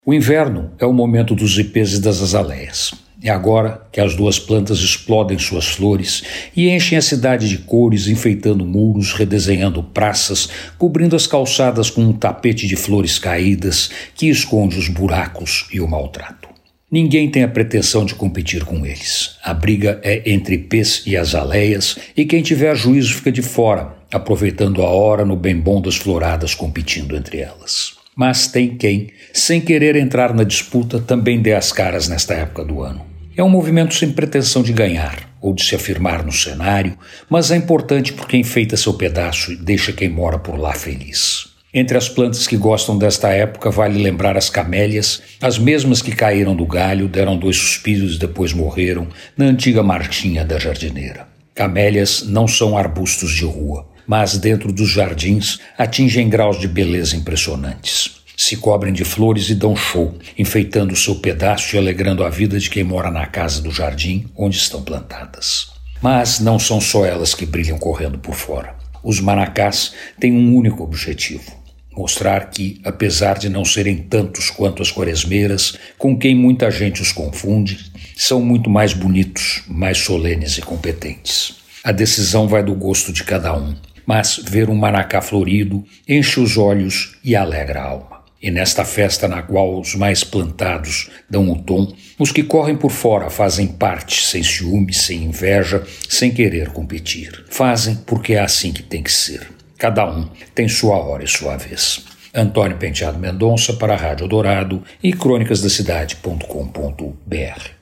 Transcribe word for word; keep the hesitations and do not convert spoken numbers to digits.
O inverno é o momento dos ipês e das azaleias. É agora que as duas plantas explodem suas flores e enchem a cidade de cores, enfeitando muros, redesenhando praças, cobrindo as calçadas com um tapete de flores caídas que esconde os buracos e o maltrato. Ninguém tem a pretensão de competir com eles. A briga é entre ipês e azaleias e quem tiver juízo fica de fora, aproveitando a hora no bem bom das floradas competindo entre elas. Mas tem quem, sem querer entrar na disputa, também dê as caras nesta época do ano. É um movimento sem pretensão de ganhar ou de se afirmar no cenário, mas é importante porque enfeita seu pedaço e deixa quem mora por lá feliz. Entre as plantas que gostam desta época, vale lembrar as camélias, as mesmas que caíram do galho, deram dois suspiros e depois morreram na antiga marchinha da jardineira. Camélias não são arbustos de rua, mas dentro dos jardins atingem graus de beleza impressionantes. Se cobrem de flores e dão show, enfeitando o seu pedaço e alegrando a vida de quem mora na casa do jardim onde estão plantadas. Mas não são só elas que brilham correndo por fora. Os manacás têm um único objetivo: mostrar que, apesar de não serem tantos quanto as quaresmeiras, com quem muita gente os confunde, são muito mais bonitos, mais solenes e competentes. A decisão vai do gosto de cada um, mas ver um manacá florido enche os olhos e alegra a alma. E nesta festa na qual os mais plantados dão o tom, os que correm por fora fazem parte sem ciúme, sem inveja, sem querer competir. Fazem porque é assim que tem que ser. Cada um tem sua hora e sua vez. Antônio Penteado Mendonça para a Rádio Dourado e crônicas da cidade ponto com ponto br.